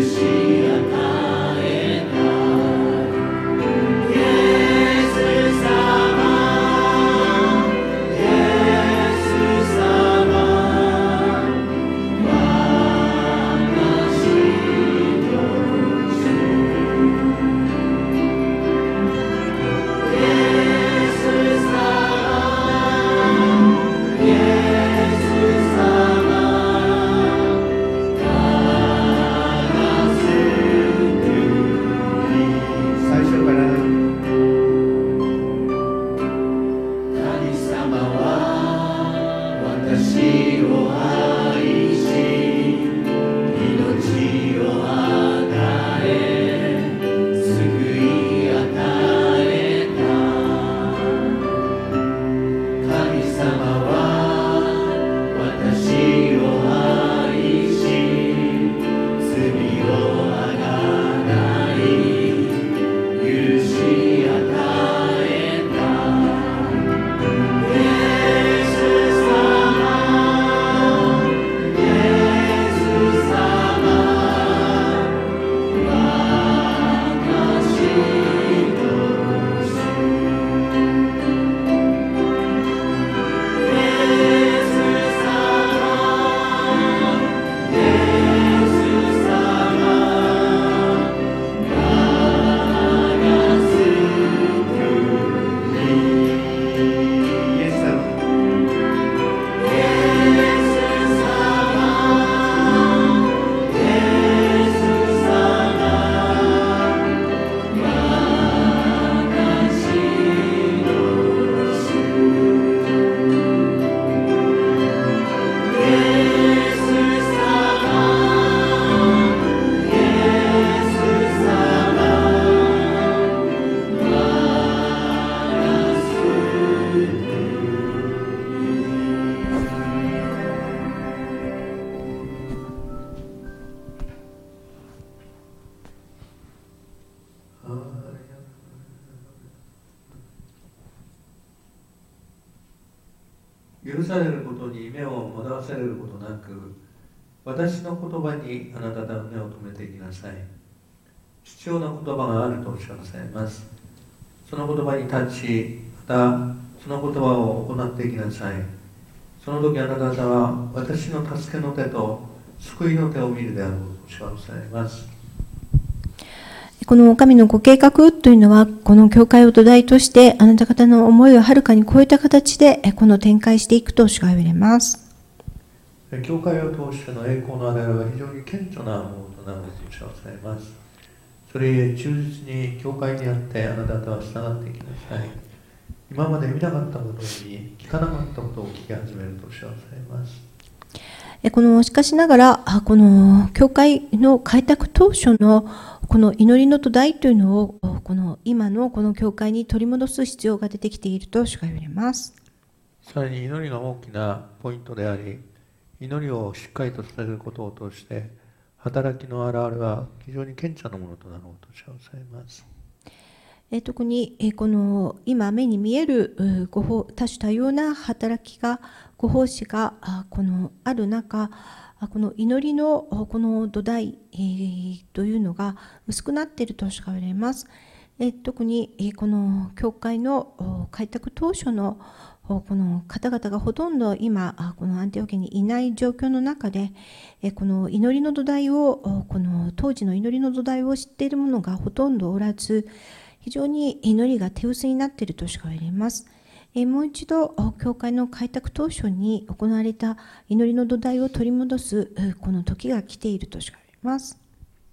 許されることに目を惑わされることなく、私の言葉にあなたの目を留めていきなさい。必要な言葉があるとおっしゃられます。その言葉に立ち、またその言葉を行っていきなさい。その時あなた方は私の助けの手と救いの手を見るであろうとおっしゃられます。 この神のご計画というのは、この教会を土台として、あなた方の思いをはるかに超えた形で、この展開していくと主が言われます。 教会を通しての栄光のあれが非常に顕著なものとなるとおっしゃられます。それゆえ忠実に教会にあってあなた方は従っていきなさい。今まで見なかったことに聞かなかったことを聞き始めるとおっしゃられます。 しかしながら、この教会の開拓当初のこの祈りの土台というのを、この今のこの教会に取り戻す必要が出てきていると主が言われます。 さらに祈りが大きなポイントであり、祈りをしっかりとさせることを通して、働きの現れは非常に顕著なものとなろうとおっしゃられます。 特にこの今目に見える多種多様な働きがご奉仕がこのある中、この祈りのこの土台というのが薄くなっているとしか言われます。特にこの教会の開拓当初のこの方々がほとんど今このアンテオ家にいない状況の中で、この祈りの土台をこの当時の祈りの土台を知っている者がほとんどおらず、非常に祈りが手薄になっているとしか言われます。もう一度教会の開拓当初に行われた祈りの土台を取り戻すこの時が来ているとしか言われます。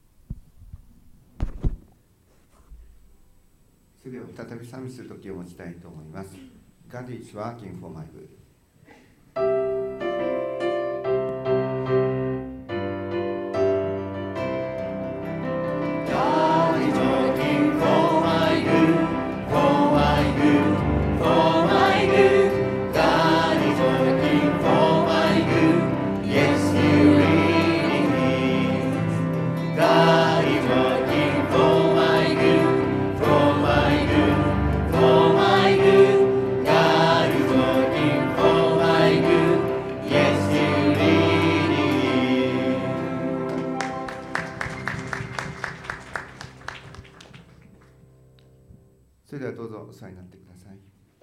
次は再び賛美する時を持ちたいと思います。God is working for my good. For それではどうぞお座りになってください。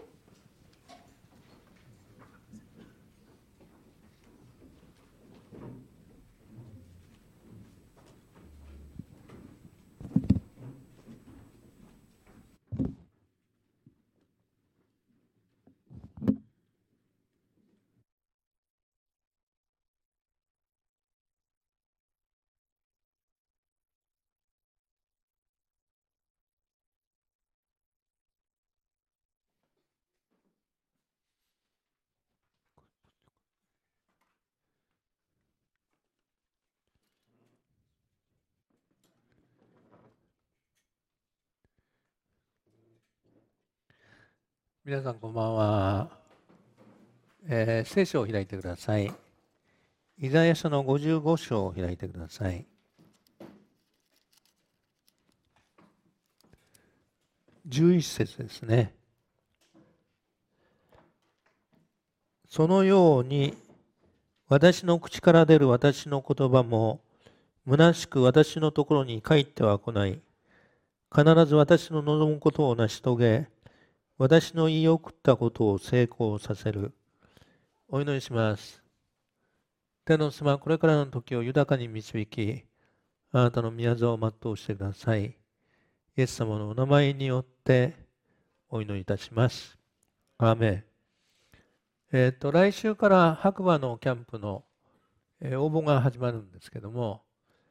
皆さんこんばんは。聖書を開いてください。イザヤ書の55章を開いてください。11節ですね。そのように私の口から出る私の言葉も虚しく私のところに帰っては来ない。必ず私の望むことを成し遂げ、私の言い送ったことを成功させる。お祈りします。天の様、これからの時を豊かに導き、あなたの宮座を全うしてください。イエス様のお名前によってお祈りいたします。アーメン。来週から白馬のキャンプの、応募が始まるんですけども、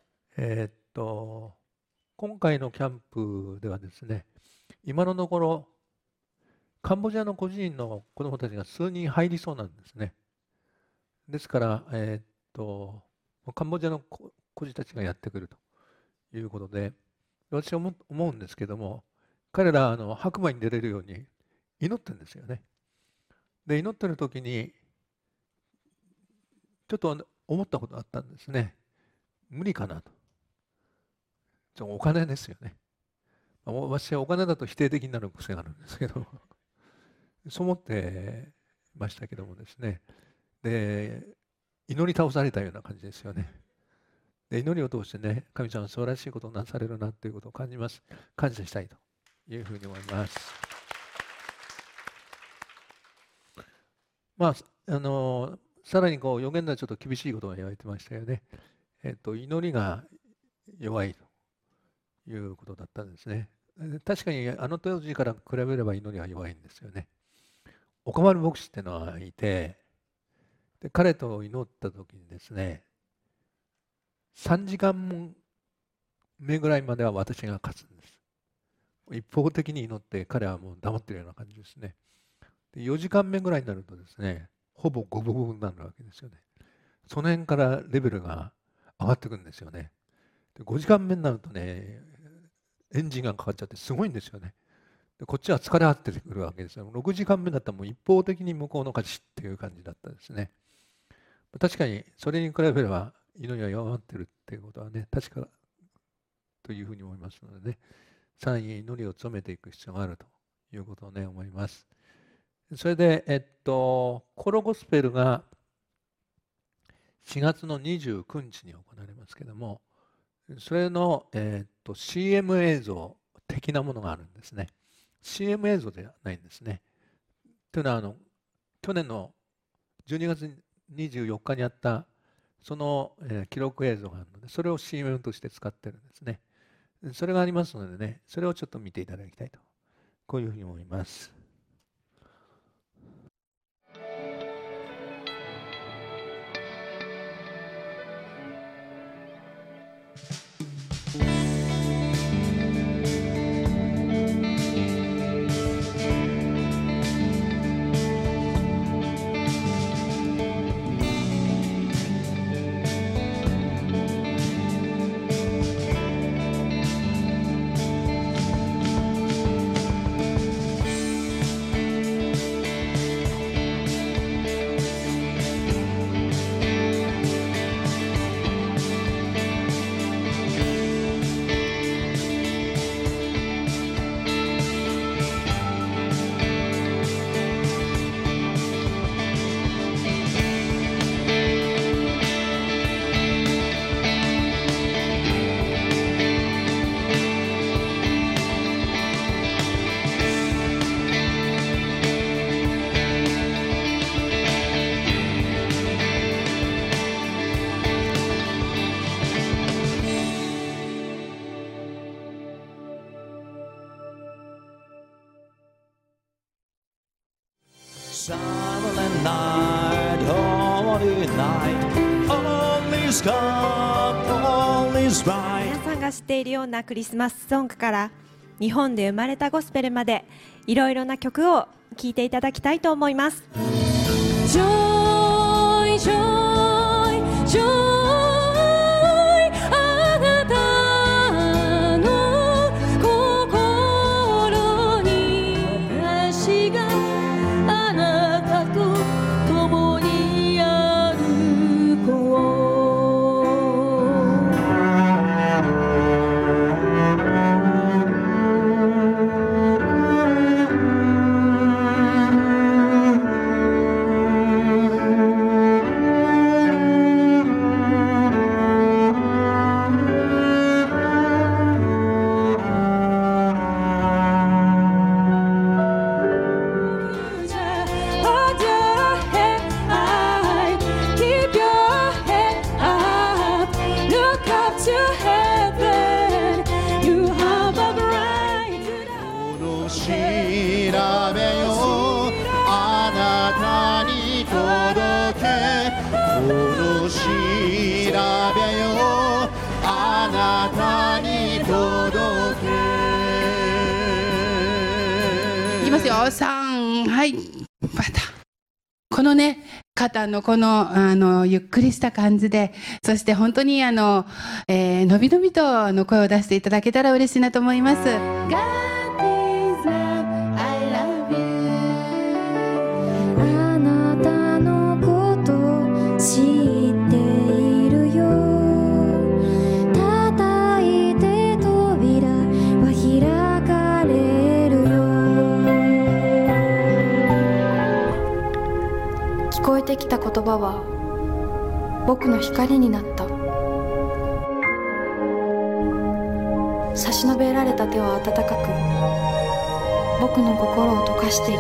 今回のキャンプではですね、今のところカンボジアの孤児院の子どもたちが数人入りそうなんですね。ですから、カンボジアの孤児たちがやってくるということで、私は思うんですけども、彼ら白馬に出れるように祈ってるんですよね。で、祈ってる時にちょっと思ったことがあったんですね。無理かなと。お金ですよね。私はお金だと否定的になる癖があるんですけどそう思ってましたけどもですね。で、祈り倒されたような感じですよね。で、祈りを通してね、神様は素晴らしいことをなされるなということを感じます。感謝したいというふうに思います。さらに預言ではちょっと厳しいことが言われてましたよね。祈りが弱いということだったんですね。確かに当時から比べれば祈りは弱いんですよね。岡丸牧師っていうのがいて、で彼と祈った時にですね、3時間目ぐらいまでは私が勝つんです。一方的に祈って彼はもう黙ってるような感じですね。で4時間目ぐらいになるとですね、ほぼ五分五分になるわけですよね。その辺からレベルが上がってくるんですよね。で5時間目になるとね、エンジンがかかっちゃってすごいんですよね。でこっちは疲れ果ててくるわけですよ。6時間目だったらもう一方的に向こうの勝ちっていう感じだったですね。確かにそれに比べれば祈りは弱まってるっていうことはね、確かというふうに思いますのでね、さらに祈りを強めていく必要があるということをね、思います。それで、コロゴスペルが4月の29日に行われますけども、それの、CM 映像的なものがあるんですね。CM 映像ではないんですね。というのは去年の12月24日にあったその、記録映像があるので、それを CM として使ってるんですね。それがありますのでね、それをちょっと見ていただきたいと、こういうふうに思います。 Silent night, holy night, all is God, all is right. 皆さんが知っているようなクリスマスソングから日本で生まれたゴスペルまでいろいろな曲を聴いていただきたいと思います。 Joy, joy, joy、 あなたの心に私があなたと共に歩こう。 いきますよ。3、はい、バタ。このね、肩のこのゆっくりした感じで、そして本当にのびのびとの声を出していただけたら嬉しいなと思います。God is love, I love you。 あなたのこと知っているよ。叩いて扉は開かれるよ。聞こえてきた言葉は僕の光になった。差し伸べられた手は温かく僕の心を溶かしていった。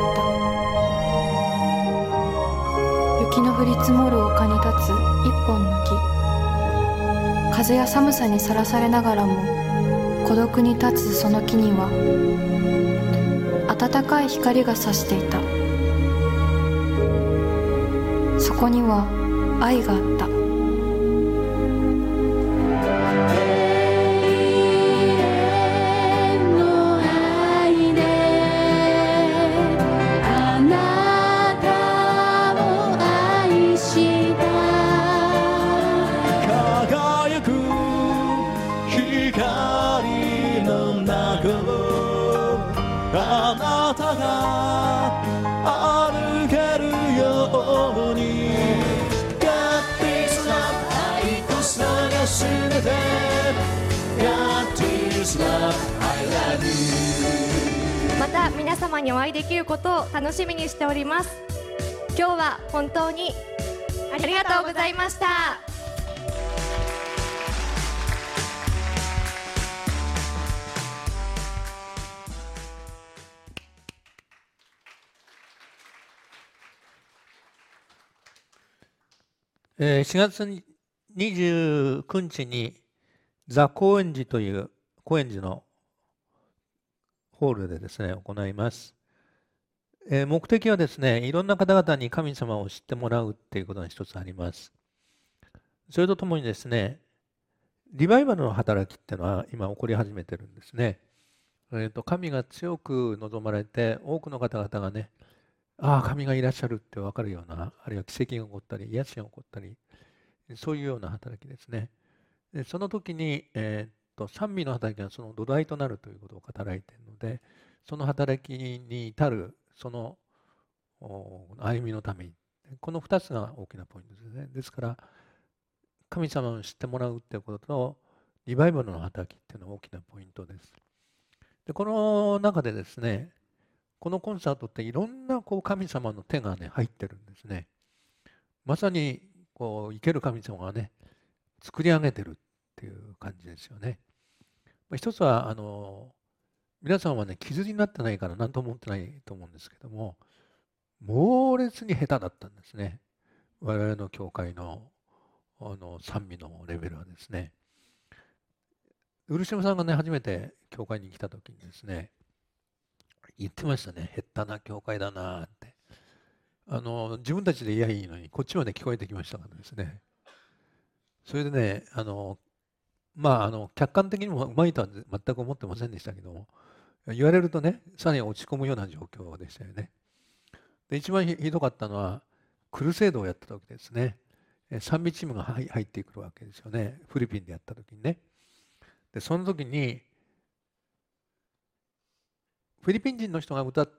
雪の降り積もる丘に立つ一本の木。風や寒さにさらされながらも孤独に立つその木には暖かい光が差していた。そこには愛があった。 あなたが歩けるように God is love 愛とさがすべて God is love I love you。 また皆様にお会いできることを楽しみにしております。今日は本当にありがとうございました。 4月29日にザ・高円寺という高円寺のホールでですね行います。目的はですね、いろんな方々に神様を知ってもらうっていうことが一つあります。それとともにですね、リバイバルの働きっていうのは今起こり始めてるんですね。神が強く望まれて多くの方々がね、ああ神がいらっしゃるって分かるような、あるいは奇跡が起こったり癒しが起こったり、そういうような働きですね。でその時に、賛美の働きがその土台となるということを働いているので、その働きに至るその歩みのためにこの2つが大きなポイントですね。ですから神様を知ってもらうっていうこととリバイバルの働きっていうのが大きなポイントです。でこの中でですね、このコンサートっていろんな神様の手がね入ってるんですね。まさに生ける神様がね作り上げてるっていう感じですよね。一つは皆さんはね傷になってないから何とも思ってないと思うんですけども、猛烈に下手だったんですね。我々の教会の賛美のレベルはですね。漆島さんがね初めて教会に来た時にですね言ってましたね。下手な教会だなって。 自分たちで言えばいいのにこっちまで聞こえてきましたからですね。それでね、客観的にもうまいとは全く思ってませんでしたけども、言われるとね、さらに落ち込むような状況でしたよね。で、一番ひどかったのは、クルセードをやった時ですね。賛美チームが入ってくるわけですよね。フィリピンでやった時にね。で、その時に、フィリピン人の人が歌って、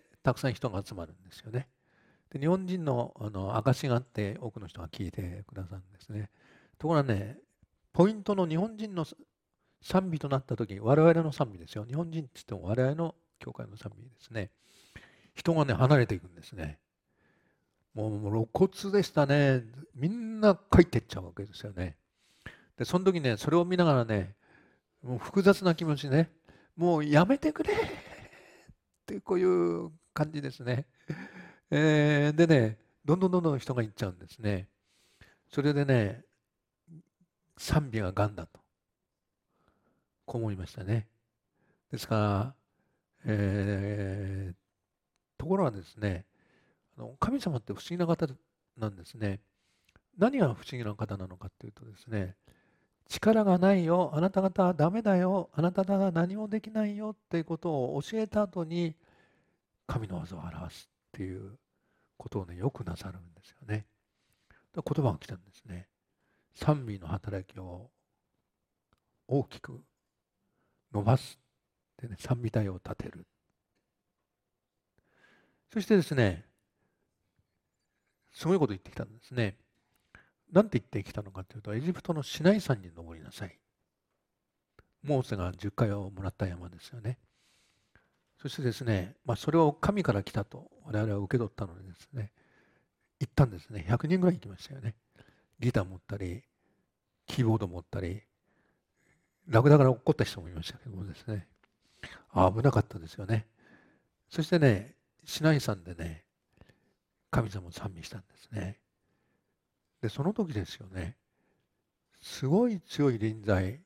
たくさん人が集まるんですよね。で、日本人の証があって、多くの人が聞いてくださるんですね。ところがね、ポイントの日本人の賛美となった時、我々の賛美ですよ。日本人って言っても我々の教会の賛美ですね。人がね、離れていくんですね。もう露骨でしたね。みんな帰っていっちゃうわけですよね。で、その時ね、それを見ながらね、もう複雑な気持ちね、もうやめてくれってこういう感じですね。でね、どんどん人が行っちゃうんですね。それでね、賛美が癌だと、こう思いましたね。ですから、ところがですね、神様って不思議な方なんですね。何が不思議な方なのかっていうとですね、力がないよ、あなた方はダメだよ、あなた方は何もできないよっていうことを教えた後に神の技を表すっていうことをね、よくなさるんですよね。言葉が来たんですね。賛美の働きを大きく伸ばすでね、賛美隊を立てる。そしてですね、すごいこと言ってきたんですね。なんて言ってきたのかというと、エジプトのシナイ山に登りなさい。モーセが10回をもらった山ですよね。そしてですね、それを神から来たと我々は受け取ったのでですね、行ったんですね。100人ぐらい行きましたよね。ギター持ったり、キーボード持ったり、ラクダから落っこった人もいましたけどもですね、危なかったですよね。そしてね、シナイ山でね、神様を賛美したんですね。で、その時ですよね、すごい強い臨在、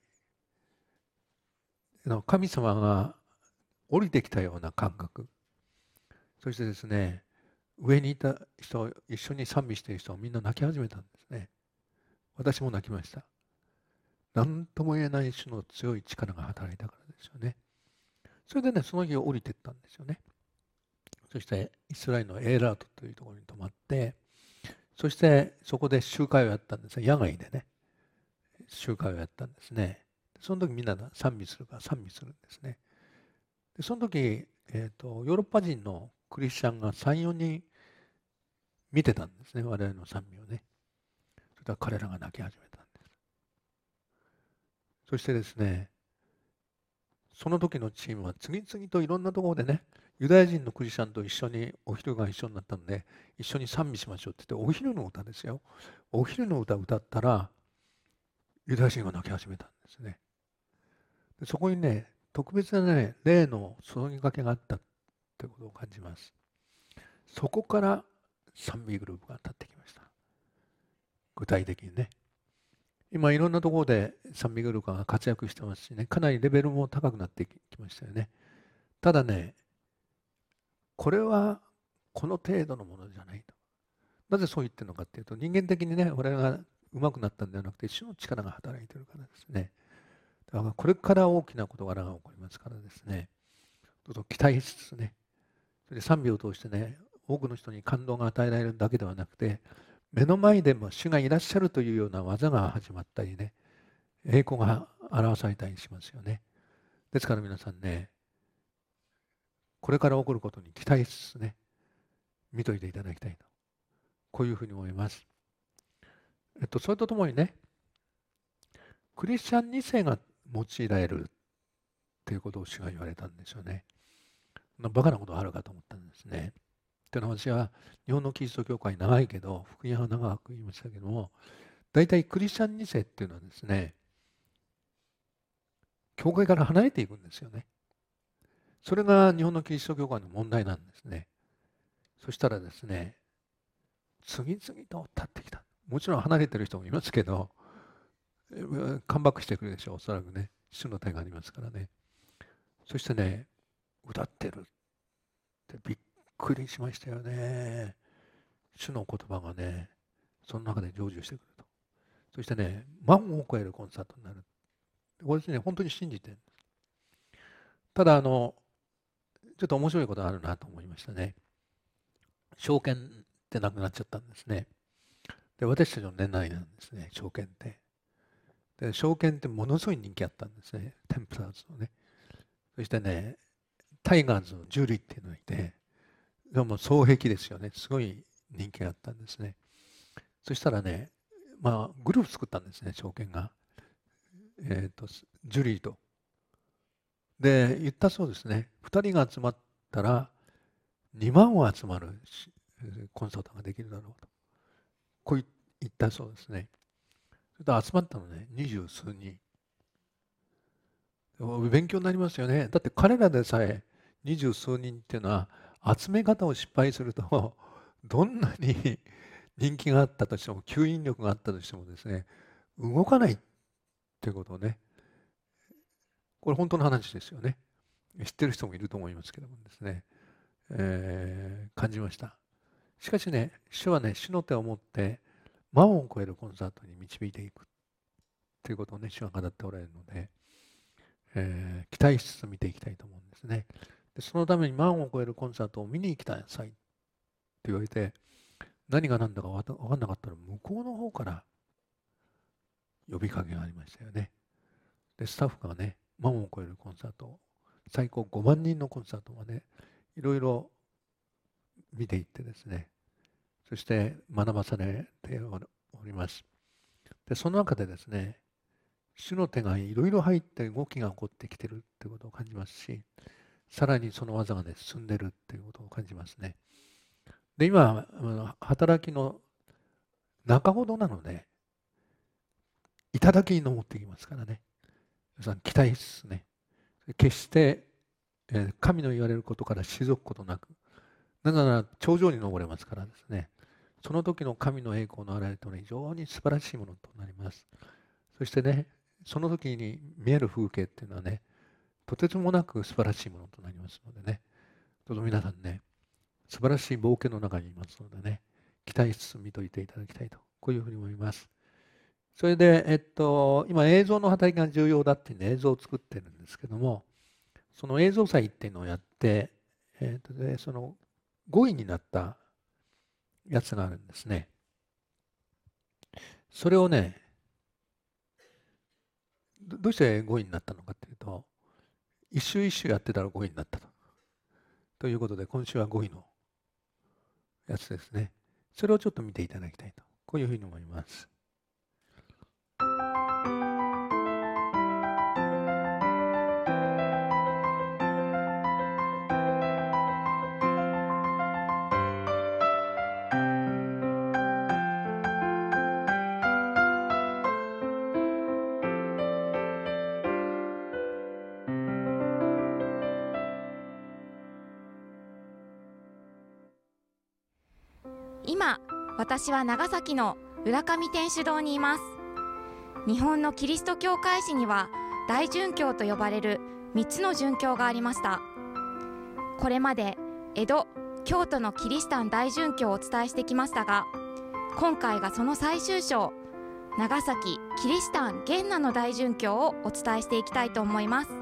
神様が降りてきたような感覚、そしてですね、上にいた人、一緒に賛美している人はみんな泣き始めたんですね。私も泣きました。何とも言えない種の強い力が働いたからですよね。それでね、その日降りていったんですよね。そしてイスラエルのエーラートというところに泊まって、そしてそこで集会をやったんですね。野外でね、集会をやったんですね。その時みんな賛美するから賛美するんですね。でその時、ヨーロッパ人のクリスチャンが3、4人見てたんですね、我々の賛美をね。それから彼らが泣き始めたんです。そしてですね、その時のチームは次々といろんなところでね、ユダヤ人のクリスチャンと一緒にお昼が一緒になったので、一緒に賛美しましょうって言って、お昼の歌ですよ。お昼の歌を歌ったら、ユダヤ人が泣き始めたんですね。でそこにね、特別なね、霊の注ぎかけがあったということを感じます。そこから賛美グループが立ってきました。具体的にね。今いろんなところで賛美グループが活躍してますしね、かなりレベルも高くなってきましたよね。ただね、これはこの程度のものじゃないと。なぜそう言ってるのかっていうと、人間的にね、我々が上手くなったんではなくて、主の力が働いているからですね。だからこれから大きな事柄が起こりますからですね、どうぞ期待しつつね、それで賛美を通してね、多くの人に感動が与えられるだけではなくて、目の前でも主がいらっしゃるというような技が始まったりね、栄光が表されたりしますよね。ですから皆さんね、これから起こることに期待しつつね、見といていただきたいと、こういうふうに思います。それとともにね、クリスチャン2世が用いられるということを主が言われたんですよね。バカなことがあるかと思ったんですね。というのは私は日本のキリスト教会長いけど、福音派は長く言いましたけども、大体クリスチャン2世っていうのはですね、教会から離れていくんですよね。それが日本のキリスト教会の問題なんですね。そしたらですね、次々と立ってきた。もちろん離れてる人もいますけど、カムバックしてくるでしょう、おそらくね。主の手がありますからね。そしてね、歌ってるってびっくりしましたよね。 主の言葉がね、その中で成就してくると。そしてね、万を超えるコンサートになる。これですね、本当に信じてるんです。ただちょっと面白いことがあるなと思いましたね。証券ってなくなっちゃったんですね。で、私たちの年内なんですね、証券って。で、証券ってものすごい人気あったんですね、テンプラーズのね。そしてね、タイガーズのジュリーっていうのがいて、でも双璧ですよね、すごい人気があったんですね。そしたらね、グループ作ったんですね、証券が。ジュリーと。で、言ったそうですね、2人が集まったら、2万は集まるコンサートができるだろうと。こう言ったそうですね。それで集まったのね、20数人。勉強になりますよね。だって彼らでさえ20数人っていうのは、集め方を失敗すると、どんなに人気があったとしても、吸引力があったとしてもですね、動かないっていうことをね、これ本当の話ですよね。知ってる人もいると思いますけどもですね、感じました。しかしね、主はね、主の手を持って万を超えるコンサートに導いていくということをね、主は語っておられるので、期待しつつ見ていきたいと思うんですね。でそのために万を超えるコンサートを見に行きなさいって言われて、何が何だか分かんなかったら向こうの方から呼びかけがありましたよね。でスタッフがね、万を超えるコンサート、最高5万人のコンサートがね、いろいろ見ていってですね、そして学ばされております。でその中でですね、主の手がいろいろ入って動きが起こってきているということを感じますし、さらにその技がね、進んでいるということを感じますね。で、今、働きの中ほどなので、頂きに登っていきますからね。皆さん、期待ですね。決して、神の言われることから退くことなく、なぜなら頂上に登れますからですね、その時の神の栄光の現れというのは非常に素晴らしいものとなります。そしてね、その時に見える風景っていうのはね、とてつもなく素晴らしいものとなりますのでね、どうぞ皆さんね、素晴らしい冒険の中にいますのでね、期待しつつ見といていただきたいと、こういうふうに思います。それで、今映像の働きが重要だっていう、ね、映像を作ってるんですけども、その映像祭っていうのをやって、でその5位になったやつがあるんですね。それをね、どうして5位になったのかというと、一周一周やってたら5位になったと。ということで、今週は5位のやつですね。それをちょっと見ていただきたいと、こういうふうに思います。 今、私は長崎の浦上天主堂にいます。日本のキリスト教会史には大殉教と呼ばれる3つの殉教がありました。これまで江戸、京都のキリシタン大殉教をお伝えしてきましたが、今回がその最終章、長崎キリシタン元和の大殉教をお伝えしていきたいと思います。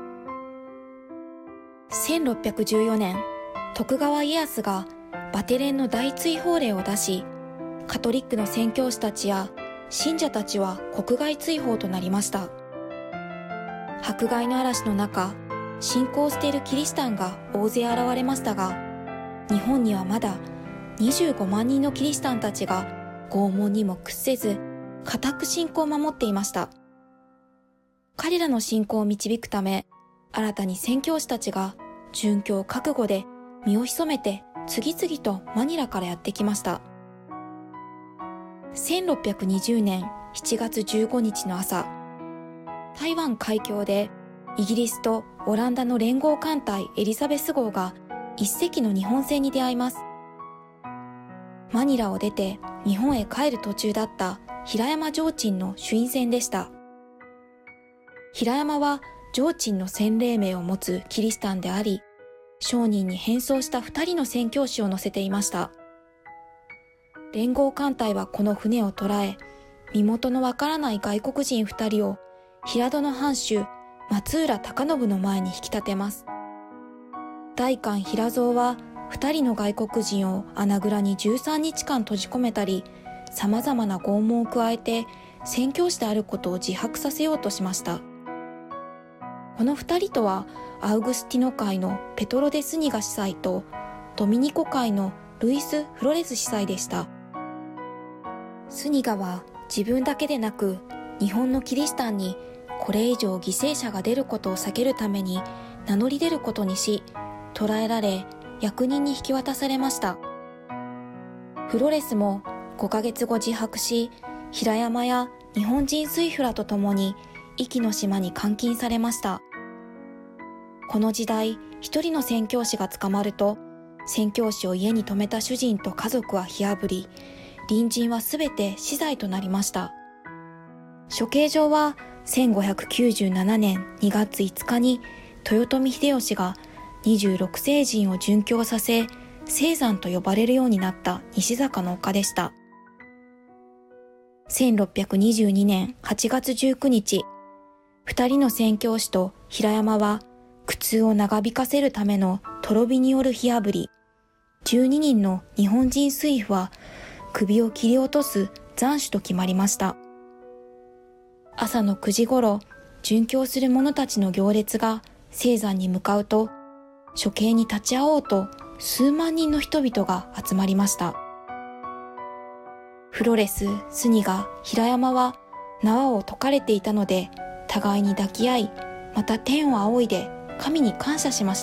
1614年、徳川家康がバテレンの大追放令を出し、カトリックの宣教師たちや信者たちは国外追放となりました。迫害の嵐の中、信仰しているキリシタンが大勢現れましたが、日本にはまだ25万人のキリシタンたちが拷問にも屈せず、固く信仰を守っていました。彼らの信仰を導くため、新たに宣教師たちが殉教覚悟で身を潜めて次々とマニラからやってきました。1620年7月15日の朝、台湾海峡でイギリスとオランダの連合艦隊エリザベス号が一隻の日本船に出会います。マニラを出て日本へ帰る途中だった平山上鎮の朱印船でした。平山は上鎮の洗礼名を持つキリシタンであり、商人に変装した2人の宣教師を乗せていました。 連合艦隊はこの船を捕らえ、身元のわからない外国人2人を平戸の藩主松浦高信の前に引き立てます。代官平蔵は2人の外国人を穴蔵に13日間閉じ込めたり、様々な拷問を加えて宣教師であることを自白させようとしました。この2人とはアウグスティノ会のペトロ・デ・スニガ司祭とドミニコ会のルイス・フロレス司祭でした。スニガは自分だけでなく日本のキリシタンにこれ以上犠牲者が出ることを避けるために名乗り出ることにし、捕らえられ役人に引き渡されました。フロレスも5ヶ月後自白し、平山や日本人水夫らと共に壱岐の島に監禁されました。この時代、一人の宣教師が捕まると、宣教師を家に泊めた主人と家族は火あぶり、隣人はすべて死罪となりました。処刑場は1597年2月5日に豊臣秀吉が26聖人を殉教させ、聖山と呼ばれるようになった西坂の丘でした。1622年8月19日、2人の宣教師と平山は苦痛を長引かせるためのとろ火による火あぶり、12人の日本人水夫は首を切り落とす斬首と決まりました。朝の9時ごろ、殉教する者たちの行列が聖山に向かうと、処刑に立ち会おうと数万人の人々が集まりました。フロレス、スニガ、平山は縄を解かれていたので、互いに抱き合い、また天を仰いで神に感謝しました。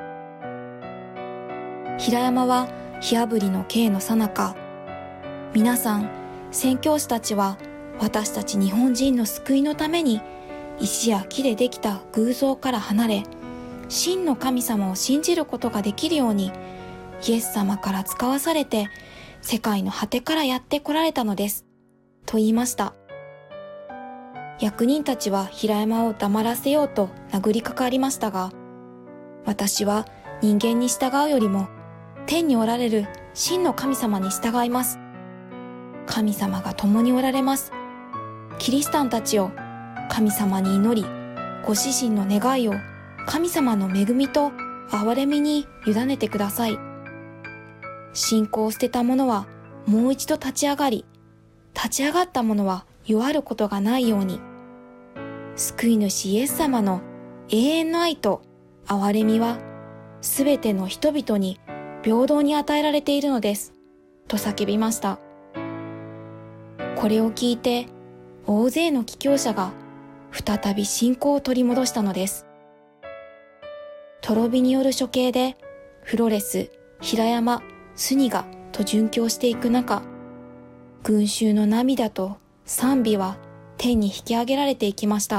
平山は火あぶりの刑の最中、皆さん、宣教師たちは私たち日本人の救いのために石や木でできた偶像から離れ、真の神様を信じることができるように、イエス様から使わされて世界の果てからやって来られたのです、と言いました。役人たちは平山を黙らせようと殴りかかりましたが、私は人間に従うよりも天におられる真の神様に従います。神様が共におられます。キリシタンたちを神様に祈り、ご自身の願いを神様の恵みと憐れみに委ねてください。信仰を捨てた者はもう一度立ち上がり、立ち上がった者は弱ることがないように、救い主イエス様の永遠の愛と憐れみはすべての人々に平等に与えられているのです、と叫びました。これを聞いて大勢の帰教者が再び信仰を取り戻したのです。とろ火による処刑でフロレス、平山、スニガと殉教していく中、群衆の涙と賛美は天に引き上げられていきました。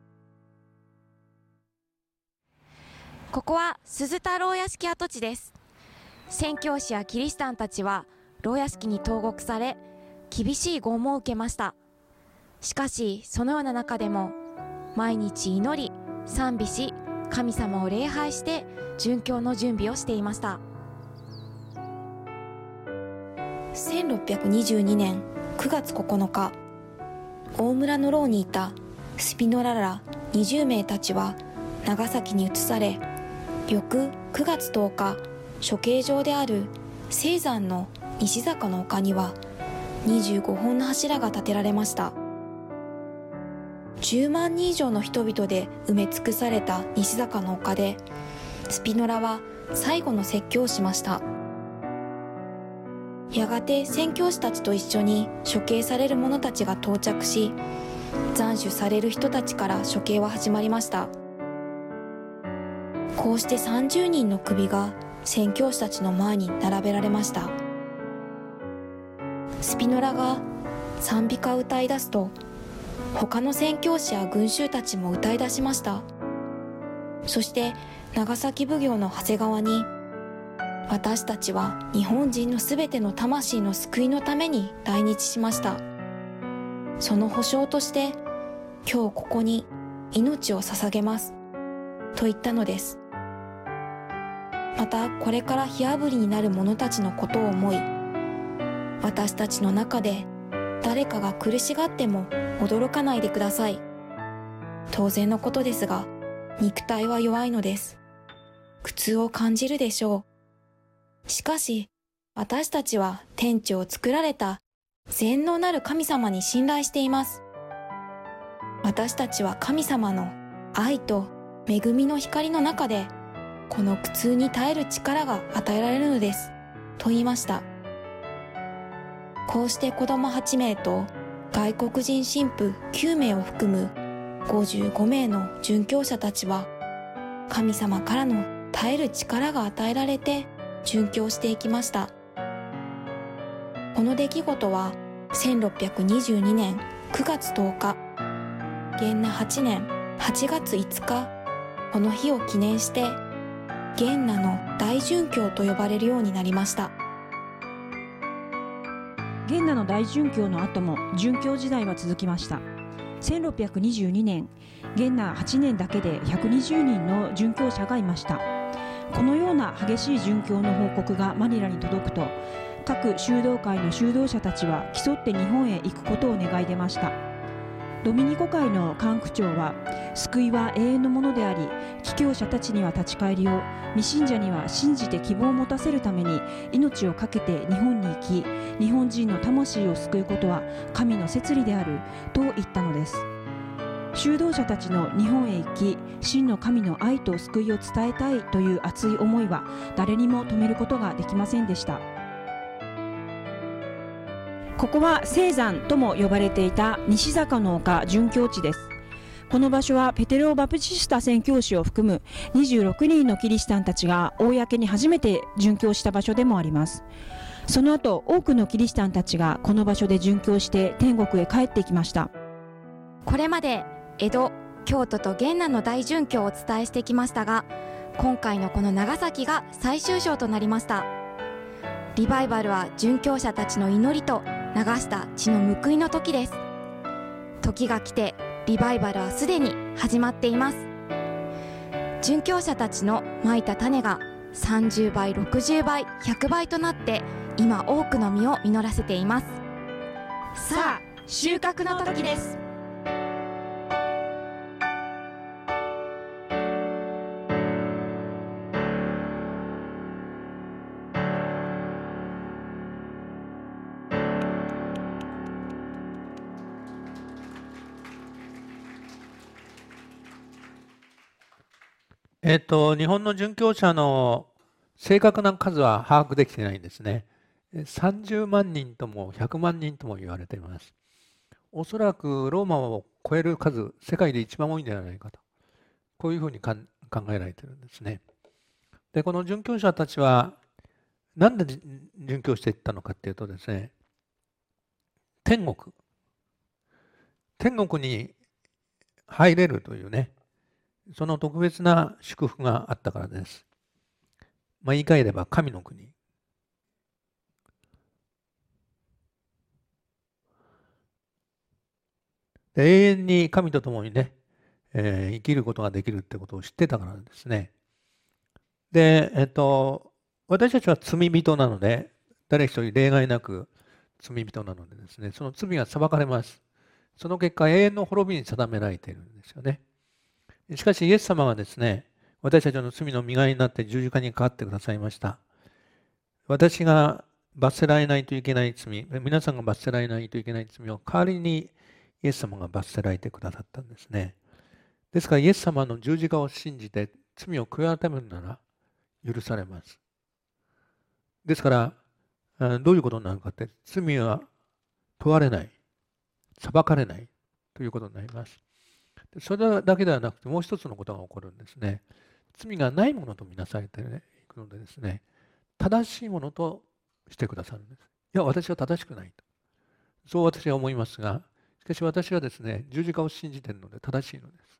ここは鈴田牢屋敷跡地です。宣教師やキリシタンたちは牢屋敷に投獄され、厳しい拷問を受けました。しかしそのような中でも毎日祈り賛美し、神様を礼拝して殉教の準備をしていました。 1622年9月9日、大村の牢にいたスピノラら20名たちは長崎に移され、翌9月10日、処刑場である聖山の西坂の丘には25本の柱が建てられました。10万人以上の人々で埋め尽くされた西坂の丘で、スピノラは最後の説教をしました。やがて宣教師たちと一緒に処刑される者たちが到着し、斬首される人たちから処刑は始まりました。こうして30人の首が宣教師たちの前に並べられました。スピノラが賛美歌を歌い出すと、他の宣教師や群衆たちも歌い出しました。そして長崎奉行の長谷川に、私たちは日本人のすべての魂の救いのために来日しました。その保証として今日ここに命を捧げます、と言ったのです。またこれから火あぶりになる者たちのことを思い、 私たちの中で誰かが苦しがっても驚かないでください。当然のことですが、肉体は弱いのです。苦痛を感じるでしょう。しかし、私たちは天地を作られた全能なる神様に信頼しています。私たちは神様の愛と恵みの光の中で、この苦痛に耐える力が与えられるのです、と言いました。こうして子供8名と外国人神父9名を含む55名の殉教者たちは、神様からの耐える力が与えられて殉教していきました。この出来事は1622年9月10日、元和8年8月5日、この日を記念して元和の大殉教と呼ばれるようになりました。 元和の大殉教の後も殉教時代は続きました。1622年、元和8年だけで120人の殉教者がいました。このような激しい殉教の報告がマニラに届くと、各修道会の修道者たちは競って日本へ行くことを願い出ました。ドミニコ会の管区長は、救いは永遠のものであり、帰教者たちには立ち返りを、未信者には信じて希望を持たせるために命を懸けて日本に行き、日本人の魂を救うことは神の摂理であると言ったのです。修道者たちの日本へ行き、真の神の愛と救いを伝えたいという熱い思いは誰にも止めることができませんでした。ここは聖山とも呼ばれていた西坂の丘殉教地です。この場所はペテロ・バプティスタ宣教師を含む26人のキリシタンたちが公に初めて殉教した場所でもあります。その後、多くのキリシタンたちがこの場所で殉教して天国へ帰ってきました。 これまで江戸、京都と元和の大殉教をお伝えしてきましたが、今回のこの長崎が最終章となりました。リバイバルは殉教者たちの祈りと流した血の報いの時です。時が来てリバイバルはすでに始まっています。殉教者たちのまいた種が30倍、60倍、100倍となって今多くの実を実らせています。さあ、収穫の時です。 日本の殉教者の正確な数は把握できていないんですね。30万人とも100万人とも言われています。おそらくローマを超える数、世界で一番多いんではないかと、こういうふうに考えられているんですね。で、この殉教者たちは何で殉教していったのかというとですね、天国に入れるというね、その特別な祝福があったからです。言い換えれば神の国。永遠に神と共にね、生きることができるってことを知ってたからですね。で、私たちは罪人なので、誰一人例外なく罪人なのでですね、その罪が裁かれます。その結果、永遠の滅びに定められているんですよね。しかしイエス様はですね、私たちの罪の身代わりになって十字架にかかってくださいました。私が罰せられないといけない罪、皆さんが罰せられないといけない罪を代わりにイエス様が罰せられてくださったんですね。ですからイエス様の十字架を信じて罪を悔い改めるなら許されます。ですからどういうことになるかって、罪は問われない、裁かれないということになります。それだけではなくてもう一つのことが起こるんですね。罪がないものとみなされていくのでですね、正しいものとしてくださるんです。いや、私は正しくないと。そう私は思いますが、しかし私はですね、十字架を信じているので正しいのです。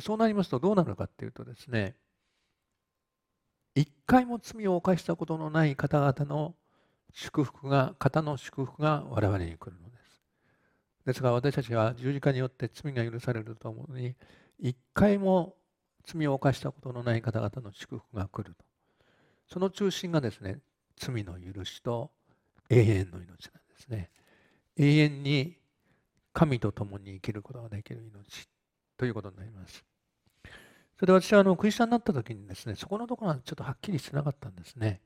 そうなりますとどうなるかっていうとですね、一回も罪を犯したことのない方々の祝福が我々に来るのです。ですが私たちは十字架によって罪が許されるとともに、一回も罪を犯したことのない方々の祝福が来ると。その中心がですね、罪の許しと永遠の命なんですね。永遠に神と共に生きることができる命ということになります。それで私はクリスチャンになった時にですね、そこのところはちょっとはっきりしてなかったんですね。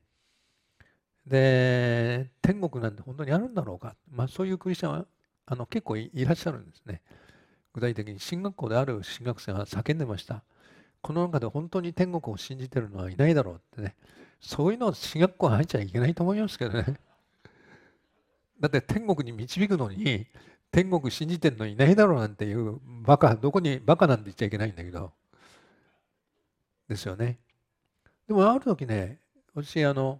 で、天国なんて本当にあるんだろうか、そういうクリスチャンは結構いらっしゃるんですね。具体的に進学校である進学生が叫んでました。この中で本当に天国を信じてるのはいないだろうってね。そういうのを進学校入っちゃいけないと思いますけどね。だって天国に導くのに天国信じてるのいないだろうなんていうバカ、どこにバカなんて言っちゃいけないんだけどですよね。でもある時ね、私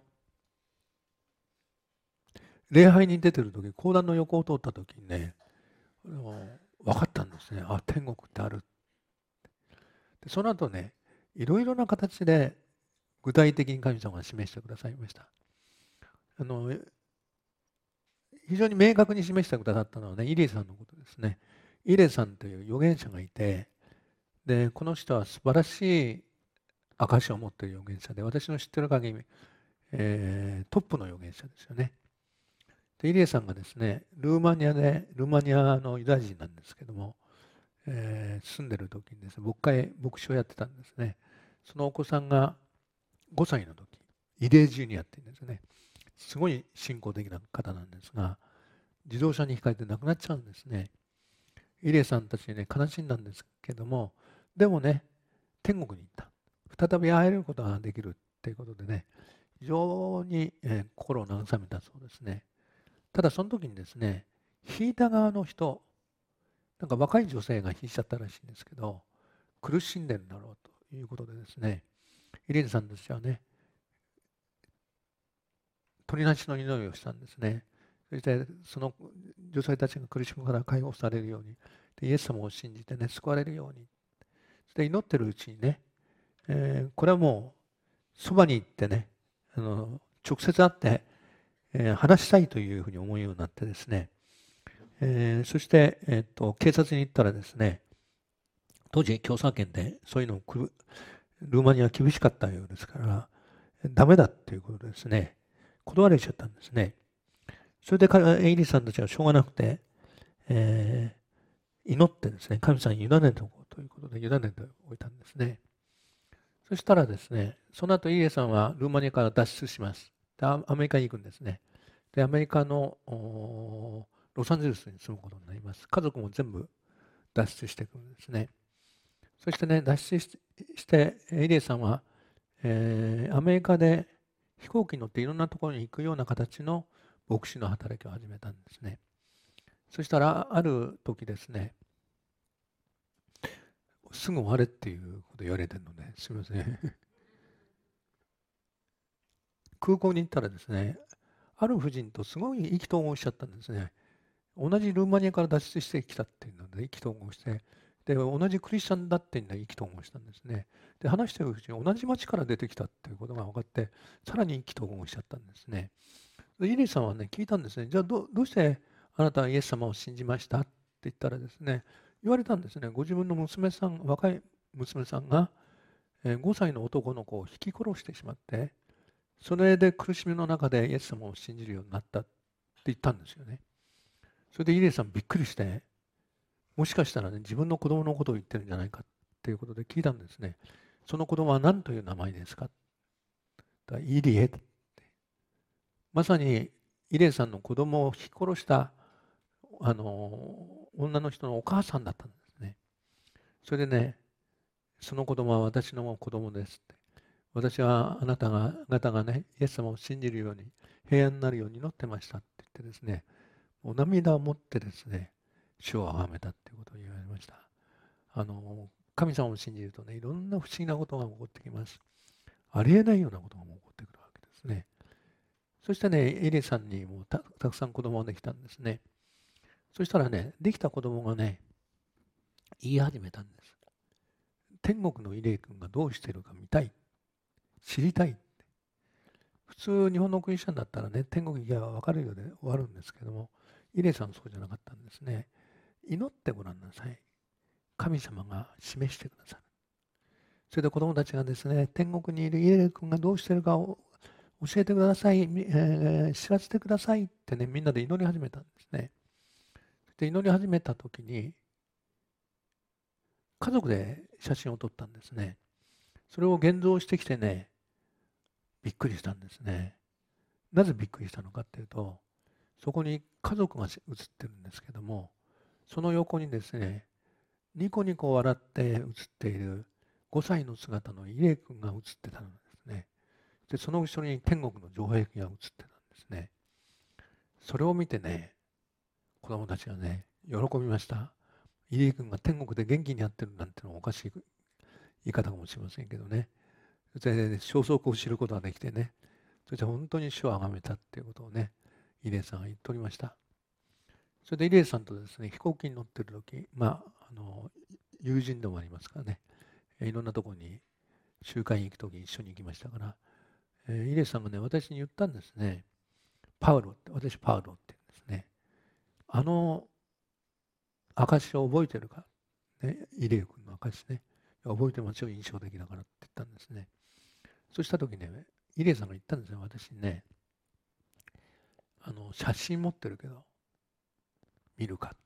礼拝に出てる時、講談の横を通った時にね、分かったんですね。あ、天国ってある。でその後ね、いろいろな形で具体的に神様が示してくださいました。非常に明確に示してくださったのはね、イレさんのことですね。イレさんという預言者がいて、でこの人は素晴らしい証を持っている預言者で、私の知ってる限り、トップの預言者ですよね。でイレさんがですね、ルーマニアのユダヤ人なんですけども、住んでる時にですね、牧師をやってたんですね。そのお子さんが5歳の時、イレジュニアって言うんですね。すごい信仰的な方なんですが、自動車にひかれて亡くなっちゃうんですね。イレさんたちね、悲しんだんですけども、でもね、天国に行った。再び会えることができるっていうことでね、非常に心を慰めたそうですね。ただその時にですね、引いた側の人、なんか若い女性が引いちゃったらしいんですけど、苦しんでるんだろうということでですね、イレーヌさんとしてはね、取りなしの祈りをしたんですね。そしてその女性たちが苦しむから解放されるように、でイエス様を信じてね、救われるように。そして祈ってるうちにね、これはもうそばに行ってね、直接会って、話したいというふうに思うようになってですね、そして、警察に行ったらですね、当時共産圏でそういうのをルーマニアは厳しかったようですからダメだっていうことですね、断られちゃったんですね。それでエイリーさんたちはしょうがなくて、祈ってですね、神様に委ねておこうということで委ねておいたんですね。そしたらですね、その後イリーさんはルーマニアから脱出します。でアメリカに行くんですね。でアメリカのロサンゼルスに住むことになります。家族も全部脱出してくるんですね。そしてね、脱出してエリエさんは、アメリカで飛行機に乗っていろんなところに行くような形の牧師の働きを始めたんですね。そしたらある時ですね、すぐ終われっていうこと言われてるので、すみません。空港に行ったらですね、ある夫人とすごい意気投合しちゃったんですね。同じルーマニアから脱出してきたっていうので意気投合して、で同じクリスチャンだっていうので意気投合したんですね。で話してるうちに同じ町から出てきたっていうことが分かって、さらに意気投合しちゃったんですね。でイリーさんはね、聞いたんですね。じゃあどうしてあなたはイエス様を信じましたって言ったらですね、言われたんですね。ご自分の娘さん、若い娘さんが5歳の男の子を引き殺してしまって、それで苦しみの中でイエス様を信じるようになったって言ったんですよね。それでイレーさんびっくりして、もしかしたらね、自分の子供のことを言ってるんじゃないかっていうことで聞いたんですね。その子供は何という名前ですか？イリエって。まさにイレーさんの子供を引き殺した女の人のお母さんだったんですね。それでね、その子供は私の子供ですって。私はあなた方がね、イエス様を信じるように、平安になるように祈ってましたって言ってですね、お涙を持ってですね、主を崇めたっていうことを言われました。神様を信じるとね、いろんな不思議なことが起こってきます。ありえないようなことが起こってくるわけですね。そしてね、エリさんにもたくさん子供ができたんですね。そしたらね、できた子供がね、言い始めたんです。天国のイレイ君がどうしてるか見たい。知りたいって。普通日本のクリスチャンだったらね、天国行けば分かるようで終わるんですけども、イレさんそうじゃなかったんですね。祈ってごらんなさい。神様が示してくださる。それで子供たちがですね、天国にいるイレ君がどうしてるかを教えてください、知らせてくださいってね、みんなで祈り始めたんですね。で、祈り始めた時に、家族で写真を撮ったんですね。それを現像してきてね、びっくりしたんですね。なぜびっくりしたのかっていうと、そこに家族が写ってるんですけども、その横にですね、ニコニコ笑って写っている5歳の姿のイレイ君が写ってたんですね。で、その後ろに天国の城壁が写ってたんですね。それを見てね、子供たちがね、喜びました。イレイ君が天国で元気にやってるなんてのはおかしい言い方かもしれませんけどね。それで消息を知ることができてね、そして本当に主を崇めたっていうことをね、イレイさんが言っておりました。それでイレイさんとですね、飛行機に乗ってる時、友人でもありますからね、いろんなところに集会に行く時に一緒に行きましたから、イレイさんがね、私に言ったんですね。パウロって、私パウロって言うんですね。証を覚えてるか、ね、イレイ君の証ね。覚えてますよ、印象的だからって言ったんですね。そうした時ね、イレイさんが言ったんですよ、私ね。写真持ってるけど、見るか。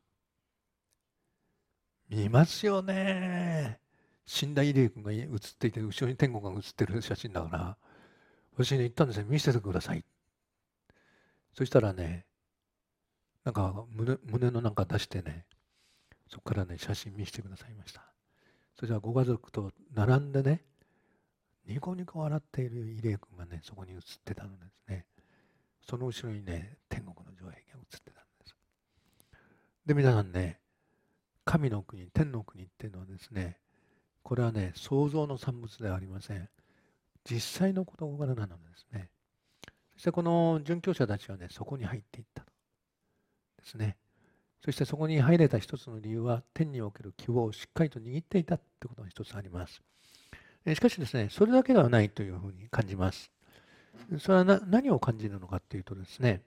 見ますよね。死んだイレイ君が写っていて、後ろに天国が写ってる写真だから、私に言ったんですよ、見せてください。そしたらね、なんか胸のなんか出してね、そこからね、写真見せてくださいました。それじゃあご家族と並んでね、ニコニコ笑っているイレイ君がね、そこに写ってたのですね。その後ろにね、天国の城壁が写ってたんです。で、皆さんね、神の国、天の国っていうのはですね、これはね、創造の産物ではありません。実際の事柄なのですね。そしてこの殉教者たちはね、そこに入っていったとですね。そしてそこに入れた一つの理由は、天における希望をしっかりと握っていたってことが一つあります。しかしですね、それだけではないというふうに感じます。それは何を感じるのかっていうとですね、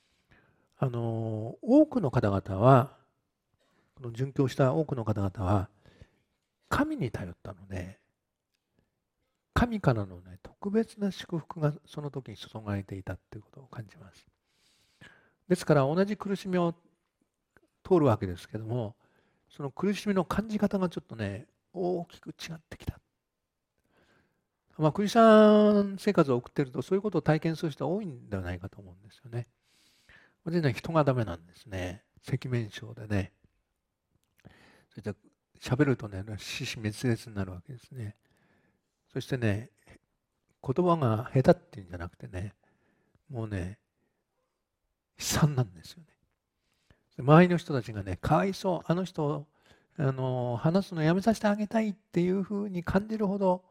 多くの方々は、この殉教した多くの方々は、神に頼ったので、神からのね、特別な祝福がその時に注がれていたということを感じます。ですから同じ苦しみを通るわけですけども、その苦しみの感じ方がちょっとね、大きく違ってきた。クリスチャン生活を送っているとそういうことを体験する人は多いんではないかと思うんですよね。私ね、人がダメなんですね。赤面症でね。そして喋るとね、死死滅裂になるわけですね。そしてね、言葉が下手っていうんじゃなくてね、もうね、悲惨なんですよね。周りの人たちがね、かわいそう、あの人を話すのやめさせてあげたいっていうふうに感じるほど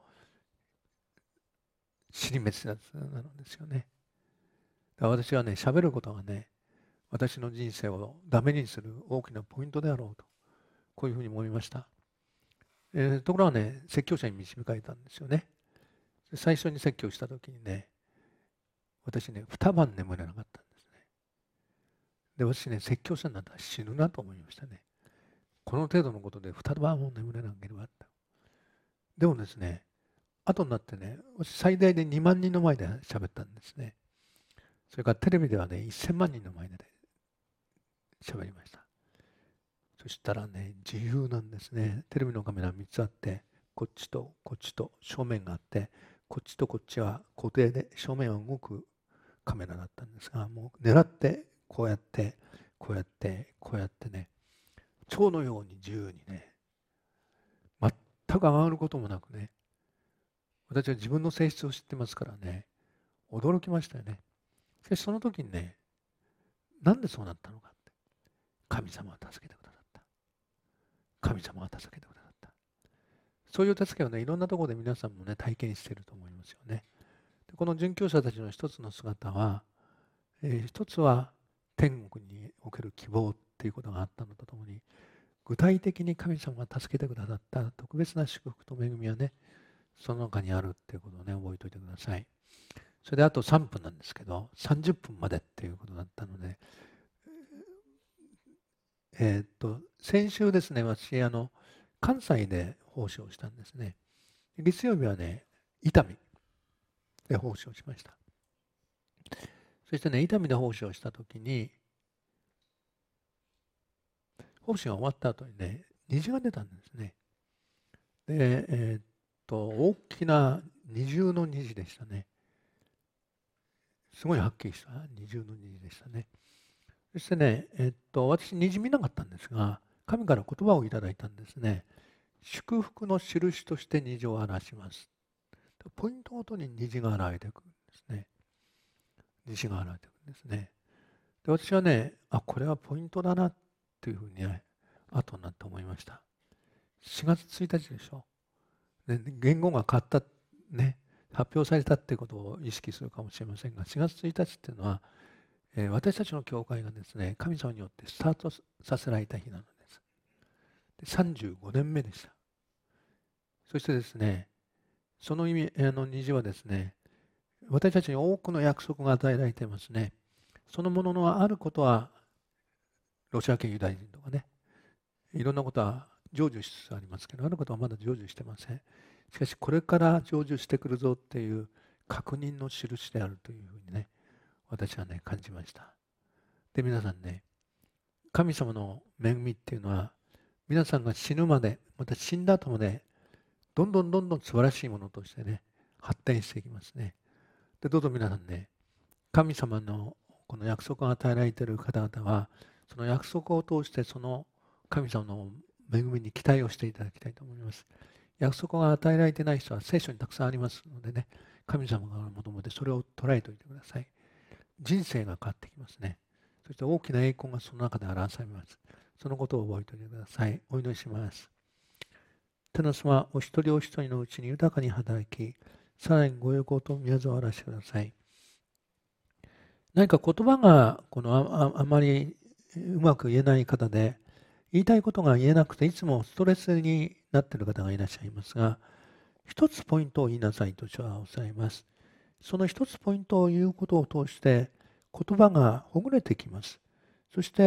死に滅裂なのですよね。だから私はね、喋ることがね、私の人生をダメにする大きなポイントであろうと、こういうふうに思いました。ところがね、説教者に導かれたんですよね。最初に説教した時にね、私ね、2晩眠れなかったんですね。で、私ね、説教者になったら死ぬなと思いましたね。この程度のことで2晩も眠れなければあった。でもですね、後になってね、私最大で2万人の前で喋ったんですね。それからテレビではね、1000万人の前で喋りました。そしたらね、自由なんですね。テレビのカメラ3つあって、こっちとこっちと正面があって、こっちとこっちは固定で正面は動くカメラだったんですが、もう狙ってこうやってこうやってこうやってね、蝶のように自由にね、全く上がることもなくね、私は自分の性質を知ってますからね、驚きましたよね。しかしその時にね、なんでそうなったのかって、神様は助けてくださった。神様は助けてくださった。そういう助けをね、いろんなところで皆さんもね、体験していると思いますよね。でこの殉教者たちの一つの姿は、一つは天国における希望っていうことがあったのとともに、具体的に神様が助けてくださった特別な祝福と恵みはね、その中にあるっていうことをね、覚えておいてください。それであと3分なんですけど、30分までっていうことだったので、先週ですね、私、関西で奉仕をしたんですね。月曜日はね、伊丹で奉仕をしました。 そしてね、痛みで奉仕をしたときに、奉仕が終わった後にね、虹が出たんですね。で、大きな二重の虹でしたね。すごいはっきりした二重の虹でしたね。そしてね、私虹見なかったんですが、神から言葉をいただいたんですね。祝福の印として虹を表します。ポイントごとに虹が現れてくるんですね。虹が現れてくるんですね。で、私はね、これはポイントだなというふうにね、後になって思いました。4月1日でしょ。ね、言語が変わった、ね、発表されたっていうことを意識するかもしれませんが、4月1日っていうのは、私たちの教会がですね、神様によってスタートさせられた日なのです。で、35年目でした。そしてですね、その意味の虹はですね、私たちに多くの約束が与えられていますね。そのもののあることは、ロシア系ユダヤ人とかね、いろんなことは成就しつつありますけど、あることはまだ成就してません。しかし、これから成就してくるぞっていう確認の印であるというふうにね、私はね、感じました。で、皆さんね、神様の恵みっていうのは、皆さんが死ぬまで、また死んだ後まで、どんどん素晴らしいものとしてね、発展していきますね。で、どうぞ皆さんね、神様のこの約束が与えられている方々は、その約束を通してその神様の恵みに期待をしていただきたいと思います。約束が与えられていない人は聖書にたくさんありますのでね、神様が求めてそれを捉えておいてください。人生が変わってきますね。そして大きな栄光がその中で表されます。そのことを覚えておいてください。お祈りします。天の様、お一人お一人のうちに豊かに働き、さらにご栄光と宮沢を表してください。何か言葉があまりうまく言えない方で、言いたいことが言えなくていつもストレスになっている方がいらっしゃいますが、一つポイントを言いなさいと主はおっしゃいます。その一つポイントを言うことを通して言葉がほぐれてきます。そして、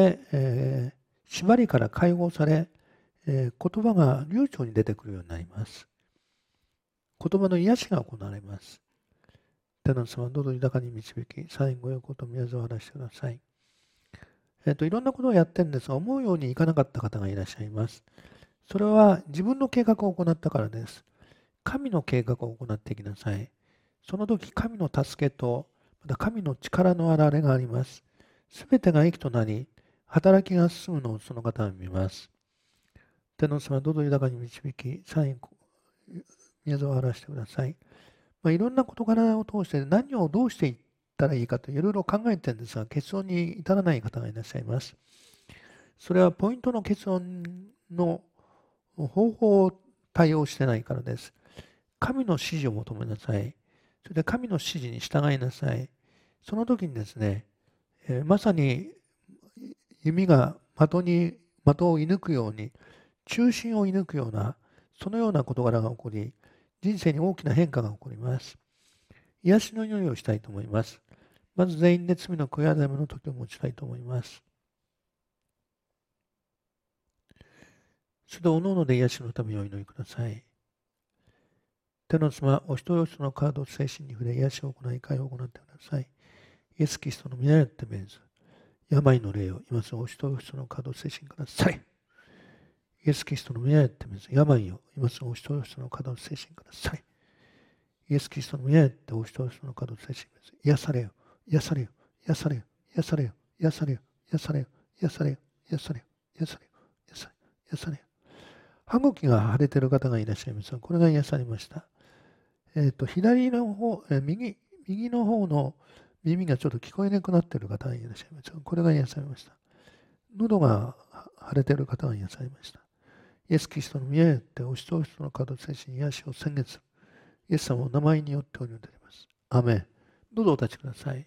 縛りから解放され、言葉が流暢に出てくるようになります。言葉の癒しが行われます。天の様、どうぞ豊かに導き、最後よこと宮沢を話してください。いろんなことをやってるんですが、思うようにいかなかった方がいらっしゃいます。それは自分の計画を行ったからです。神の計画を行っていきなさい。その時、神の助けと、また神の力の現れがあります。すべてが益となり、働きが進むのをその方は見ます。天の様、どうぞ豊かに導き、最後、宮沢を表してください。いろんな事柄を通して何をどうしていったらいいかといろいろ考えてるんですが、結論に至らない方がいらっしゃいます。それはポイントの結論の方法を対応してないからです。神の指示を求めなさい。それで神の指示に従いなさい。その時にですね、まさに弓が的を射抜くように、中心を射抜くような、そのような事柄が起こり、人生に大きな変化が起こります。癒しの祈りをしたいと思います。まず全員で罪の悔い改めの時を持ちたいと思います。それでおのおので癒しのためにお祈りください。天の様、お一人お一人の体と精神に触れ、癒しを行い、解放を行ってください。イエス・キリストの皆によって命ず、病の霊を今すぐお一人お一人の体と精神から去れ。イエス・キリストの皆によって命ず、病を今すぐお一人お一人の体と精神から去れ。イエス・キリストの皆によってお一人お一人の体と精神から癒されよ、癒されよ、癒されよ、癒されよ、癒されよ、癒されよ、癒されよ、癒されよ、癒されよ、癒されよ、癒されよ。歯茎が腫れている方がいらっしゃいますが、これが癒されました。左の方、右の方の耳がちょっと聞こえなくなっている方がいらっしゃいますが、これが癒されました。喉が腫れている方が癒されました。イエス・キリストの宮によってお一人お一人の体と精神に癒しを宣言する。イエス様の名前によってお祈りいたします。アーメン。どうぞお立ちください。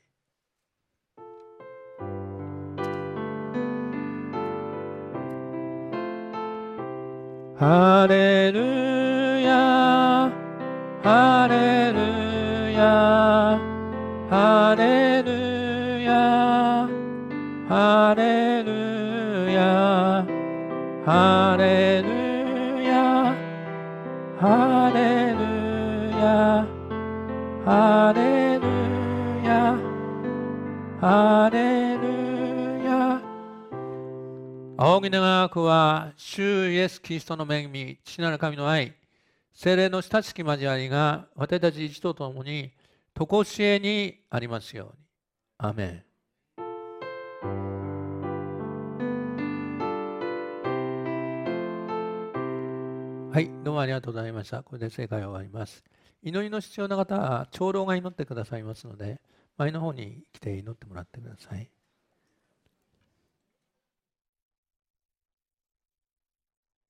ハレルヤ、ハレルヤ、ハレルヤ、ハレルヤ、ハレルヤ、ハレルヤ、ハレルヤ、 ハレルヤ。仰ぎ願わくは主イエス・キリストの恵み、父なる神の愛、聖霊の親しき交わりが私たち一同ともに常しえにありますように。アメン。はい、どうもありがとうございました。これで正解は終わります。祈りの必要な方は長老が祈ってくださいますので、前の方に来て祈ってもらってください。